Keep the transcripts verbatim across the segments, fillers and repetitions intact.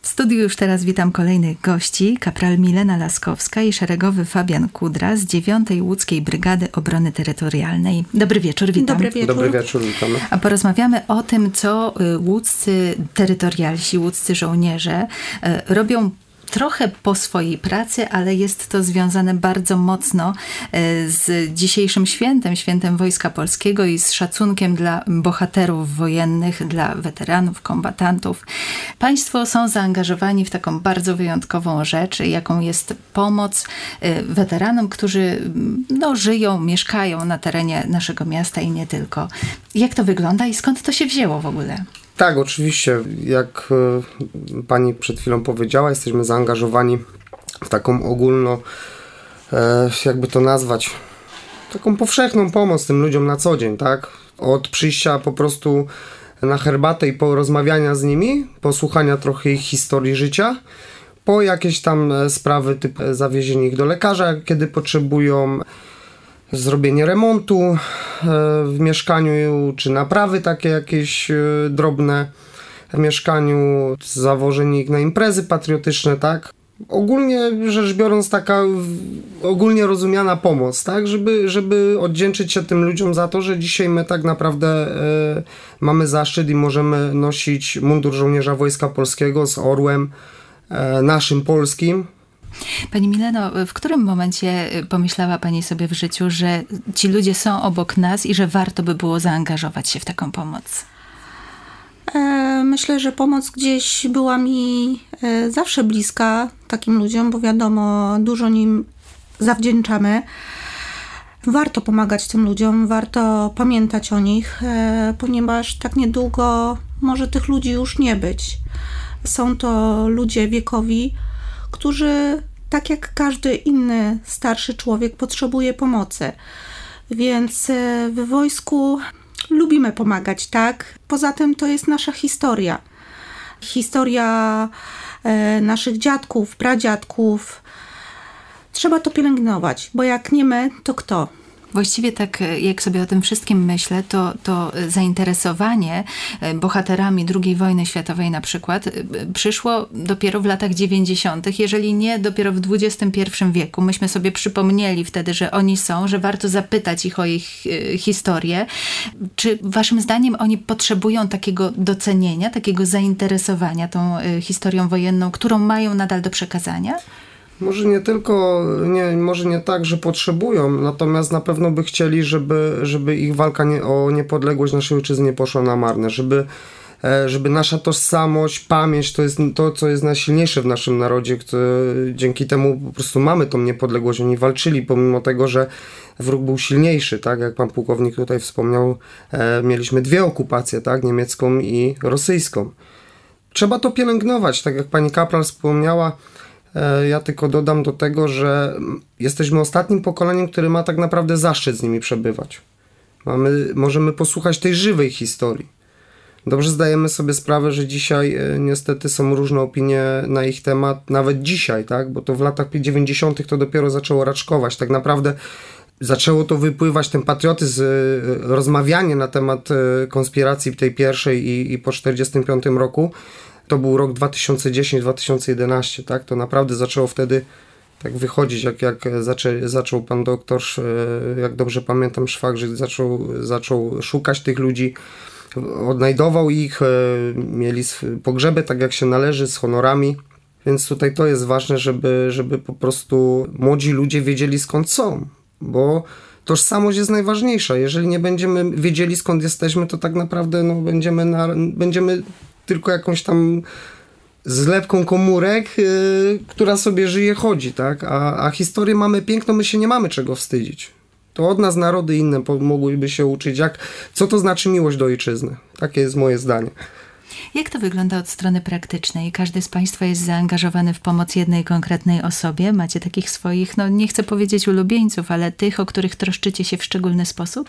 W studiu już teraz witam kolejnych gości, kapral Milena Laskowska i szeregowy Fabian Kudra z dziewiątej Łódzkiej Brygady Obrony Terytorialnej. Dobry wieczór, witam. Dobry wieczór. Dobry wieczór, witamy. A porozmawiamy o tym, co łódzcy terytorialsi, łódzcy żołnierze robią trochę po swojej pracy, ale jest to związane bardzo mocno z dzisiejszym świętem, świętem Wojska Polskiego i z szacunkiem dla bohaterów wojennych, dla weteranów, kombatantów. Państwo są zaangażowani w taką bardzo wyjątkową rzecz, jaką jest pomoc weteranom, którzy no, żyją, mieszkają na terenie naszego miasta i nie tylko. Jak to wygląda i skąd to się wzięło w ogóle? Tak, oczywiście. Jak pani przed chwilą powiedziała, jesteśmy zaangażowani w taką ogólno, jakby to nazwać, taką powszechną pomoc tym ludziom na co dzień, tak? Od przyjścia po prostu na herbatę i porozmawiania z nimi, posłuchania trochę ich historii życia, po jakieś tam sprawy typu zawiezienie ich do lekarza, kiedy potrzebują, zrobienie remontu w mieszkaniu, czy naprawy takie jakieś drobne w mieszkaniu, zawożenie ich na imprezy patriotyczne, tak? Ogólnie rzecz biorąc taka ogólnie rozumiana pomoc, tak? Żeby, żeby odwdzięczyć się tym ludziom za to, że dzisiaj my tak naprawdę e, mamy zaszczyt i możemy nosić mundur żołnierza Wojska Polskiego z orłem e, naszym polskim. Pani Mileno, w którym momencie pomyślała Pani sobie w życiu, że ci ludzie są obok nas i że warto by było zaangażować się w taką pomoc? Myślę, że pomoc gdzieś była mi zawsze bliska takim ludziom, bo wiadomo, dużo nim zawdzięczamy. Warto pomagać tym ludziom, warto pamiętać o nich, ponieważ tak niedługo może tych ludzi już nie być. Są to ludzie wiekowi, którzy, tak jak każdy inny starszy człowiek, potrzebuje pomocy. Więc w wojsku lubimy pomagać, tak? Poza tym to jest nasza historia. Historia naszych dziadków, pradziadków. Trzeba to pielęgnować, bo jak nie my, to kto? Właściwie tak, jak sobie o tym wszystkim myślę, to, to zainteresowanie bohaterami drugiej wojny światowej na przykład przyszło dopiero w latach dziewięćdziesiątych, jeżeli nie dopiero w dwudziestym pierwszym wieku. Myśmy sobie przypomnieli wtedy, że oni są, że warto zapytać ich o ich historię. Czy waszym zdaniem oni potrzebują takiego docenienia, takiego zainteresowania tą historią wojenną, którą mają nadal do przekazania? Może nie tylko, nie, może nie tak, że potrzebują, natomiast na pewno by chcieli, żeby, żeby ich walka nie, o niepodległość naszej ojczyzny nie poszła na marne, żeby, żeby nasza tożsamość, pamięć, to jest to, co jest najsilniejsze w naszym narodzie, które, dzięki temu po prostu mamy tą niepodległość. Oni walczyli, pomimo tego, że wróg był silniejszy, tak, jak pan pułkownik tutaj wspomniał, e, mieliśmy dwie okupacje, tak, niemiecką i rosyjską. Trzeba to pielęgnować, tak jak pani kapral wspomniała. Ja tylko dodam do tego, że jesteśmy ostatnim pokoleniem, które ma tak naprawdę zaszczyt z nimi przebywać. Mamy, możemy posłuchać tej żywej historii. Dobrze zdajemy sobie sprawę, że dzisiaj niestety są różne opinie na ich temat, nawet dzisiaj, tak? Bo to w latach dziewięćdziesiątych to dopiero zaczęło raczkować. Tak naprawdę zaczęło to wypływać, ten patriotyzm, rozmawianie na temat konspiracji tej pierwszej i, i po czterdziestym piątym roku. To był rok dwa tysiące dziesiąty do dwa tysiące jedenastego, tak? To naprawdę zaczęło wtedy tak wychodzić, jak, jak zaczę, zaczął pan doktor, jak dobrze pamiętam, Szwagrzyk zaczął, zaczął szukać tych ludzi, odnajdował ich, mieli pogrzeby tak jak się należy, z honorami, więc tutaj to jest ważne, żeby, żeby po prostu młodzi ludzie wiedzieli skąd są, bo tożsamość jest najważniejsza. Jeżeli nie będziemy wiedzieli skąd jesteśmy, to tak naprawdę no, będziemy, na, będziemy tylko jakąś tam zlepką komórek, yy, która sobie żyje, chodzi, tak? A, a historię mamy piękną, my się nie mamy czego wstydzić. To od nas narody inne mogłyby się uczyć, jak, co to znaczy miłość do ojczyzny. Takie jest moje zdanie. Jak to wygląda od strony praktycznej? Każdy z Państwa jest zaangażowany w pomoc jednej konkretnej osobie? Macie takich swoich, no nie chcę powiedzieć ulubieńców, ale tych, o których troszczycie się w szczególny sposób?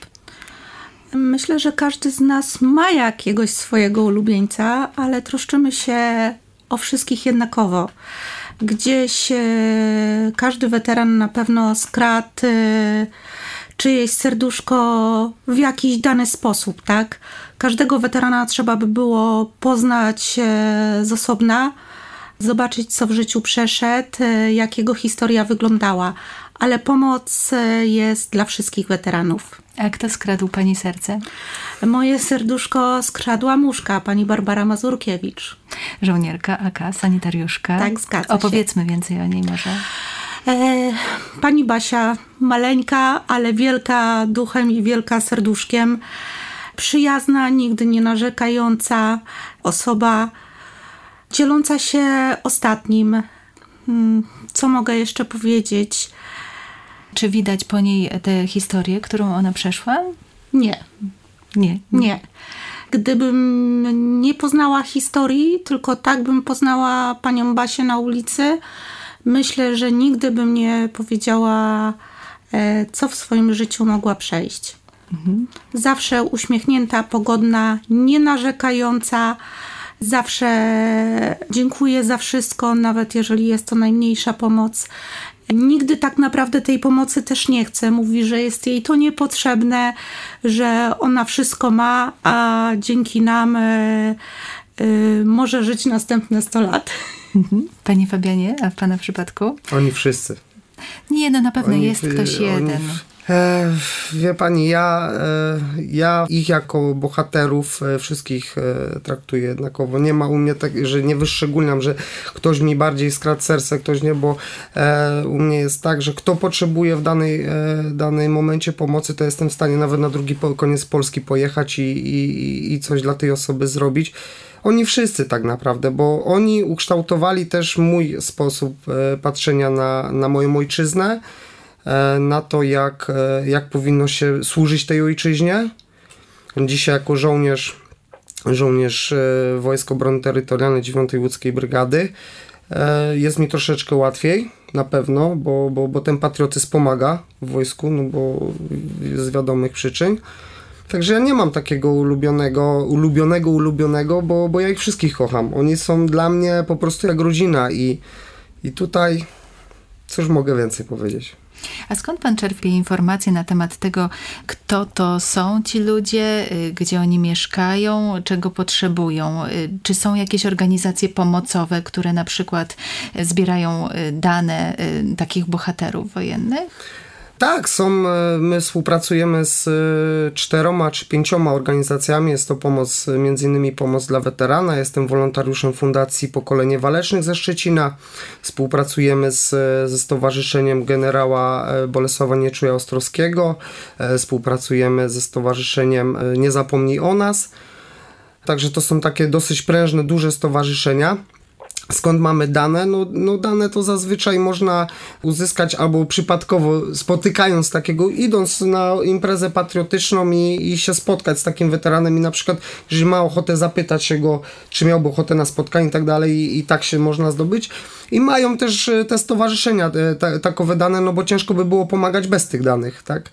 Myślę, że każdy z nas ma jakiegoś swojego ulubieńca, ale troszczymy się o wszystkich jednakowo. Gdzieś e, każdy weteran na pewno skradł e, czyjeś serduszko w jakiś dany sposób, tak? Każdego weterana trzeba by było poznać e, z osobna, zobaczyć, co w życiu przeszedł, jak jego historia wyglądała. Ale pomoc jest dla wszystkich weteranów. A kto skradł pani serce? Moje serduszko skradła muszka, pani Barbara Mazurkiewicz. Żołnierka A K, sanitariuszka. Tak, zgadza się. Opowiedzmy więcej o niej może. E, pani Basia, maleńka, ale wielka duchem i wielka serduszkiem. Przyjazna, nigdy nie narzekająca osoba, dzieląca się ostatnim. Co mogę jeszcze powiedzieć? Czy widać po niej tę historię, którą ona przeszła? Nie. Nie. Nie. Gdybym nie poznała historii, tylko tak bym poznała panią Basię na ulicy, myślę, że nigdy bym nie powiedziała, co w swoim życiu mogła przejść. Mhm. Zawsze uśmiechnięta, pogodna, nie narzekająca. Zawsze dziękuję za wszystko, nawet jeżeli jest to najmniejsza pomoc. Nigdy tak naprawdę tej pomocy też nie chce. Mówi, że jest jej to niepotrzebne, że ona wszystko ma, a dzięki nam y, y, może żyć następne sto lat. Mhm. Pani Fabianie, a w pana przypadku? Oni wszyscy. Nie, no na pewno oni, jest ktoś oni, jeden. E, wie pani, ja, e, ja ich jako bohaterów e, wszystkich e, traktuję jednakowo. Nie ma u mnie tak, że nie wyszczególniam, że ktoś mi bardziej skradł serce, ktoś nie, bo e, u mnie jest tak, że kto potrzebuje w danej, e, danej momencie pomocy, to jestem w stanie nawet na drugi po, koniec Polski pojechać i, i, i coś dla tej osoby zrobić. Oni wszyscy tak naprawdę, bo oni ukształtowali też mój sposób e, patrzenia na, na moją ojczyznę, na to, jak, jak powinno się służyć tej ojczyźnie. Dzisiaj jako żołnierz, żołnierz Wojsk Obrony Terytorialnej dziewiątej Łódzkiej Brygady jest mi troszeczkę łatwiej, na pewno, bo, bo, bo ten patriotyzm pomaga w wojsku, no bo z wiadomych przyczyn. Także ja nie mam takiego ulubionego, ulubionego, ulubionego, bo, bo ja ich wszystkich kocham. Oni są dla mnie po prostu jak rodzina i, i tutaj cóż mogę więcej powiedzieć. A skąd pan czerpie informacje na temat tego, kto to są ci ludzie, gdzie oni mieszkają, czego potrzebują? Czy są jakieś organizacje pomocowe, które na przykład zbierają dane takich bohaterów wojennych? Tak, są, my współpracujemy z czteroma czy pięcioma organizacjami. Jest to pomoc, między innymi pomoc dla weterana. Jestem wolontariuszem Fundacji Pokolenie Walecznych ze Szczecina. Współpracujemy z, ze Stowarzyszeniem Generała Bolesława Nieczuja-Ostrowskiego. Współpracujemy ze Stowarzyszeniem Nie Zapomnij o nas. Także to są takie dosyć prężne, duże stowarzyszenia. Skąd mamy dane? No, no dane to zazwyczaj można uzyskać albo przypadkowo spotykając takiego, idąc na imprezę patriotyczną i, i się spotkać z takim weteranem i na przykład, jeżeli ma ochotę zapytać się go, czy miałby ochotę na spotkanie i tak dalej i, i tak się można zdobyć. I mają też te stowarzyszenia te, takowe dane, no bo ciężko by było pomagać bez tych danych, tak?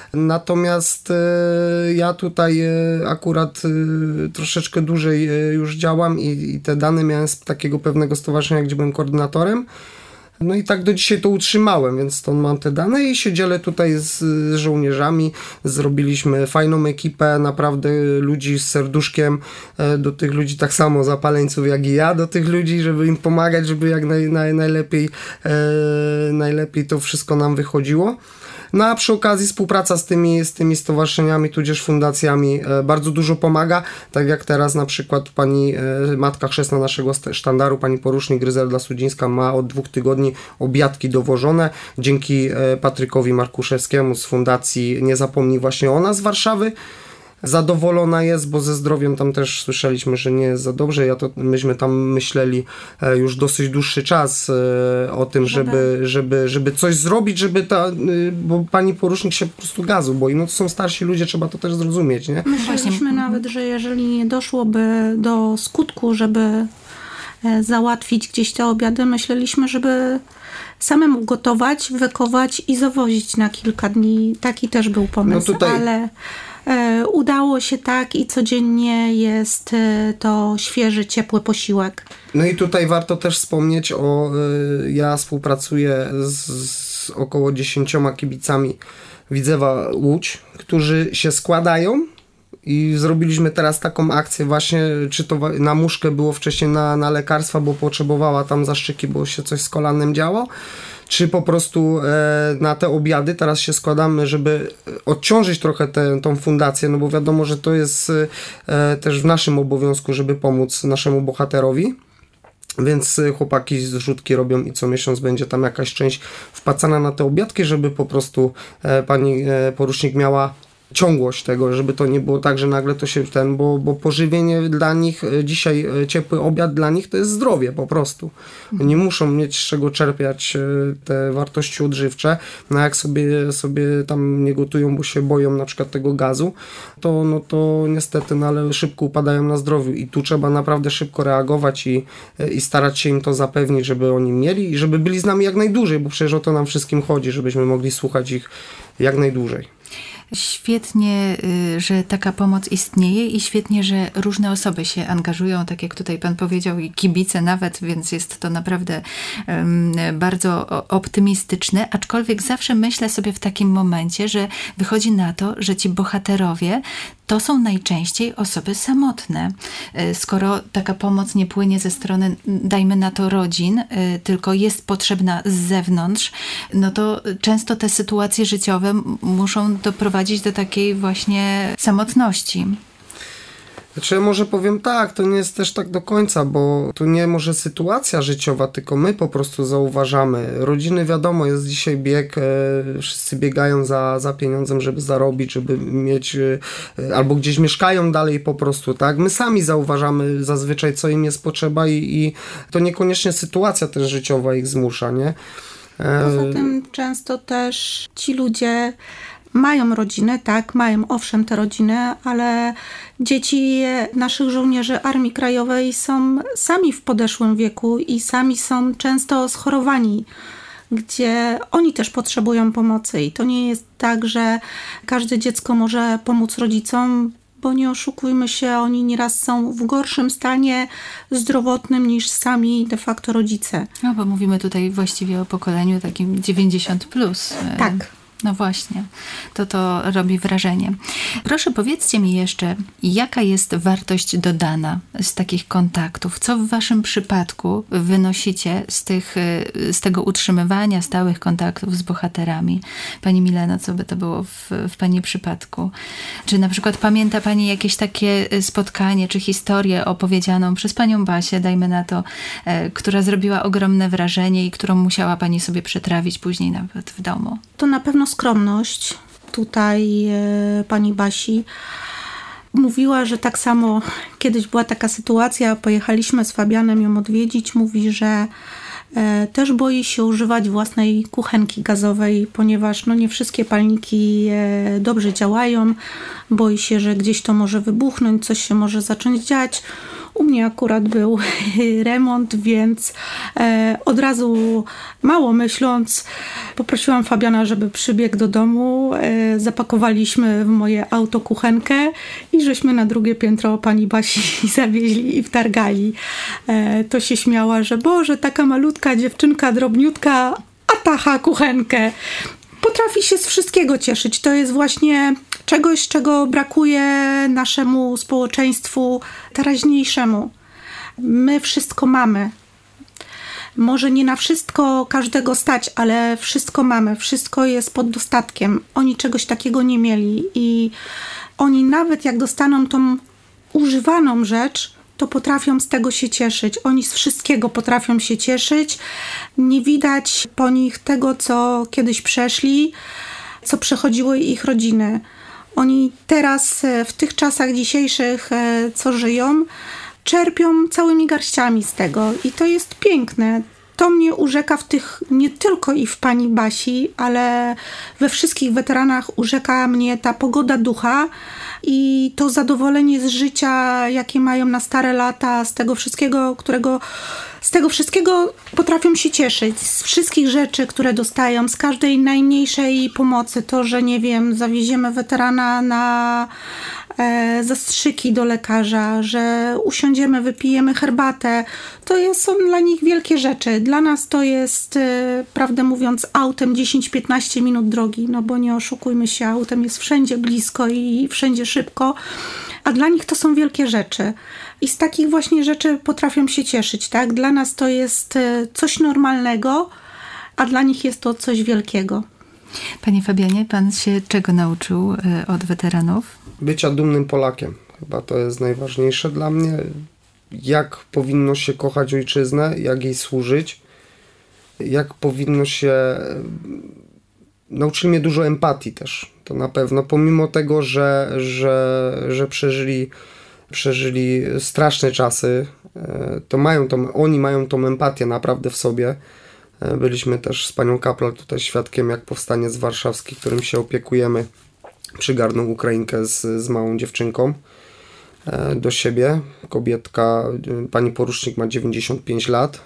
Natomiast e, ja tutaj e, akurat e, troszeczkę dłużej e, już działam i, i te dane miałem z takiego pewnego stowarzyszenia, gdzie byłem koordynatorem. No i tak do dzisiaj to utrzymałem, więc stąd mam te dane i się dzielę tutaj z, z żołnierzami. Zrobiliśmy fajną ekipę, naprawdę ludzi z serduszkiem, e, do tych ludzi tak samo zapaleńców jak i ja, do tych ludzi, żeby im pomagać, żeby jak naj, naj, najlepiej, e, najlepiej to wszystko nam wychodziło. No a przy okazji współpraca z tymi, z tymi stowarzyszeniami, tudzież fundacjami e, bardzo dużo pomaga, tak jak teraz na przykład pani e, matka chrzestna naszego sztandaru, pani porucznik Gryzelda Sudzińska ma od dwóch tygodni obiadki dowożone, dzięki e, Patrykowi Markuszewskiemu z Fundacji Nie Zapomnij właśnie o nas z Warszawy. Zadowolona jest, bo ze zdrowiem tam też słyszeliśmy, że nie jest za dobrze. Ja to, myśmy tam myśleli e, już dosyć dłuższy czas e, o tym, żeby, żeby, żeby coś zrobić, żeby ta, e, bo pani porucznik się po prostu gazu boi. No to są starsi ludzie, trzeba to też zrozumieć, nie? Myśleliśmy nawet, że jeżeli nie doszłoby do skutku, żeby e, załatwić gdzieś te obiady, myśleliśmy, żeby samemu gotować, wykować i zawozić na kilka dni. Taki też był pomysł, no tutaj... ale... Udało się tak i codziennie jest to świeży, ciepły posiłek. No i tutaj warto też wspomnieć o, ja współpracuję z, z około dziesięcioma kibicami Widzewa Łódź, którzy się składają I zrobiliśmy teraz taką akcję właśnie, czy to na muszkę było wcześniej na, na lekarstwa, bo potrzebowała tam zastrzyki, bo się coś z kolanem działo, czy po prostu e, na te obiady teraz się składamy, żeby odciążyć trochę tę tą fundację, no bo wiadomo, że to jest e, też w naszym obowiązku, żeby pomóc naszemu bohaterowi. Więc chłopaki zrzutki robią i co miesiąc będzie tam jakaś część wpłacana na te obiadki, żeby po prostu e, pani e, porucznik miała ciągłość tego, żeby to nie było tak, że nagle to się ten, bo, bo pożywienie dla nich, dzisiaj ciepły obiad dla nich to jest zdrowie po prostu. Oni muszą mieć z czego czerpiać te wartości odżywcze, no jak sobie, sobie tam nie gotują, bo się boją na przykład tego gazu, to no to niestety, no ale szybko upadają na zdrowiu i tu trzeba naprawdę szybko reagować i, i starać się im to zapewnić, żeby oni mieli i żeby byli z nami jak najdłużej, bo przecież o to nam wszystkim chodzi, żebyśmy mogli słuchać ich jak najdłużej. Świetnie, że taka pomoc istnieje i świetnie, że różne osoby się angażują, tak jak tutaj pan powiedział, i kibice nawet, więc jest to naprawdę um, bardzo optymistyczne, aczkolwiek zawsze myślę sobie w takim momencie, że wychodzi na to, że ci bohaterowie to są najczęściej osoby samotne. Skoro taka pomoc nie płynie ze strony, dajmy na to, rodzin, tylko jest potrzebna z zewnątrz, no to często te sytuacje życiowe muszą doprowadzić do takiej właśnie samotności. Znaczy ja może powiem tak, to nie jest też tak do końca, bo tu nie może sytuacja życiowa, tylko my po prostu zauważamy. Rodziny, wiadomo, jest dzisiaj bieg, e, wszyscy biegają za, za pieniądzem, żeby zarobić, żeby mieć, e, albo gdzieś mieszkają dalej po prostu, tak? My sami zauważamy zazwyczaj, co im jest potrzeba i, i to niekoniecznie sytuacja też życiowa ich zmusza, nie? E... Poza tym często też ci ludzie mają rodziny, tak, mają owszem te rodziny, ale dzieci naszych żołnierzy Armii Krajowej są sami w podeszłym wieku i sami są często schorowani, gdzie oni też potrzebują pomocy i to nie jest tak, że każde dziecko może pomóc rodzicom, bo nie oszukujmy się, oni nieraz są w gorszym stanie zdrowotnym niż sami de facto rodzice. No bo mówimy tutaj właściwie o pokoleniu takim dziewięćdziesiąt plus. Tak. No właśnie, to to robi wrażenie. Proszę powiedzcie mi jeszcze, jaka jest wartość dodana z takich kontaktów? Co w waszym przypadku wynosicie z, tych, z tego utrzymywania stałych kontaktów z bohaterami? Pani Mileno, co by to było w, w pani przypadku? Czy na przykład pamięta pani jakieś takie spotkanie, czy historię opowiedzianą przez panią Basię, dajmy na to, e, która zrobiła ogromne wrażenie i którą musiała pani sobie przetrawić później nawet w domu? To na pewno skromność tutaj e, pani Basi. Mówiła, że tak samo kiedyś była taka sytuacja, pojechaliśmy z Fabianem ją odwiedzić, mówi, że e, też boi się używać własnej kuchenki gazowej, ponieważ no, nie wszystkie palniki e, dobrze działają, boi się, że gdzieś to może wybuchnąć, coś się może zacząć dziać. U mnie akurat był remont, więc e, od razu mało myśląc poprosiłam Fabiana, żeby przybiegł do domu. E, zapakowaliśmy w moje auto kuchenkę i żeśmy na drugie piętro pani Basi zawieźli i wtargali. E, to się śmiała, że Boże, taka malutka dziewczynka, drobniutka, a tacha kuchenkę. Potrafi się z wszystkiego cieszyć. To jest właśnie czegoś, czego brakuje naszemu społeczeństwu teraźniejszemu. My wszystko mamy. Może nie na wszystko każdego stać, ale wszystko mamy. Wszystko jest pod dostatkiem. Oni czegoś takiego nie mieli i oni nawet jak dostaną tą używaną rzecz, to potrafią z tego się cieszyć. Oni z wszystkiego potrafią się cieszyć. Nie widać po nich tego, co kiedyś przeszli, co przechodziły ich rodziny. Oni teraz, w tych czasach dzisiejszych, co żyją, czerpią całymi garściami z tego. I to jest piękne. To mnie urzeka w tych, nie tylko i w pani Basi, ale we wszystkich weteranach urzeka mnie ta pogoda ducha i to zadowolenie z życia, jakie mają na stare lata, z tego wszystkiego, którego, z tego wszystkiego potrafią się cieszyć, z wszystkich rzeczy, które dostają, z każdej najmniejszej pomocy. To, że nie wiem, zawieziemy weterana na e, zastrzyki do lekarza, że usiądziemy, wypijemy herbatę. To jest, są dla nich wielkie rzeczy. Dla nas to jest, e, prawdę mówiąc, autem dziesięć piętnaście minut drogi, no bo nie oszukujmy się, autem jest wszędzie blisko i wszędzie szybko, a dla nich to są wielkie rzeczy. I z takich właśnie rzeczy potrafią się cieszyć, tak? Dla nas to jest e, coś normalnego, a dla nich jest to coś wielkiego. Panie Fabianie, pan się czego nauczył od weteranów? Bycia dumnym Polakiem. Chyba to jest najważniejsze dla mnie. Jak powinno się kochać ojczyznę, jak jej służyć, jak powinno się... Nauczyli mnie dużo empatii też, to na pewno. Pomimo tego, że, że, że przeżyli, przeżyli straszne czasy, to mają tą, oni mają tą empatię naprawdę w sobie. Byliśmy też z panią Kapral tutaj świadkiem, jak powstaniec warszawski, którym się opiekujemy, przygarnął Ukrainkę z, z małą dziewczynką do siebie. Kobietka, pani porucznik ma dziewięćdziesiąt pięć lat.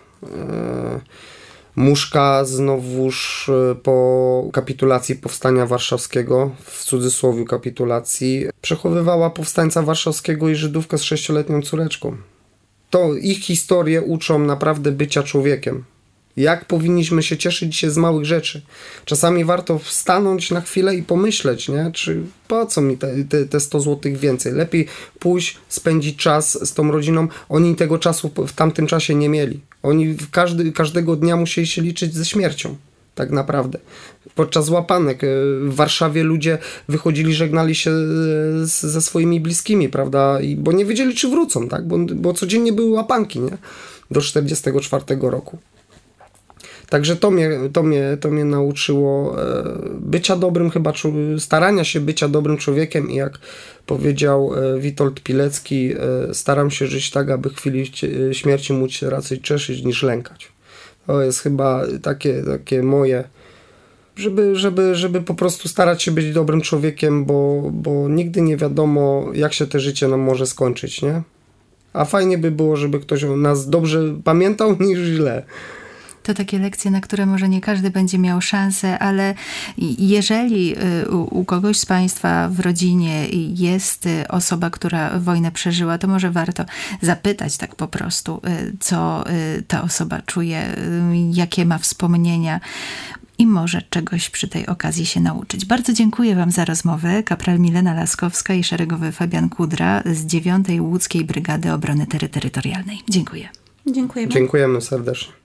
Muszka znowuż po kapitulacji powstania warszawskiego, w cudzysłowie kapitulacji, przechowywała powstańca warszawskiego i Żydówkę z sześcioletnią córeczką. To ich historie uczą naprawdę bycia człowiekiem. Jak powinniśmy się cieszyć się z małych rzeczy. Czasami warto stanąć na chwilę i pomyśleć, nie? Czy po co mi te, te, te sto złotych więcej? Lepiej pójść, spędzić czas z tą rodziną. Oni tego czasu w tamtym czasie nie mieli. Oni każdy, każdego dnia musieli się liczyć ze śmiercią. Tak naprawdę. Podczas łapanek w Warszawie ludzie wychodzili, żegnali się z, ze swoimi bliskimi, prawda? I, bo nie wiedzieli, czy wrócą, tak? Bo, bo codziennie były łapanki, nie? Do czterdziestego czwartego roku. Także to mnie, to mnie, to mnie nauczyło bycia dobrym, chyba starania się bycia dobrym człowiekiem i jak powiedział Witold Pilecki, staram się żyć tak, aby w chwili śmierci móc się raczej cieszyć niż lękać. To jest chyba takie, takie moje, żeby, żeby, żeby po prostu starać się być dobrym człowiekiem, bo, bo nigdy nie wiadomo, jak się to życie nam może skończyć, nie? A fajnie by było, żeby ktoś o nas dobrze pamiętał niż źle. To takie lekcje, na które może nie każdy będzie miał szansę, ale jeżeli u, u kogoś z Państwa w rodzinie jest osoba, która wojnę przeżyła, to może warto zapytać tak po prostu, co ta osoba czuje, jakie ma wspomnienia i może czegoś przy tej okazji się nauczyć. Bardzo dziękuję Wam za rozmowę. Kapral Milena Laskowska i szeregowy Fabian Kudra z dziewiątej Łódzkiej Brygady Obrony Terytorialnej. Dziękuję. Dziękujemy. Dziękujemy serdecznie.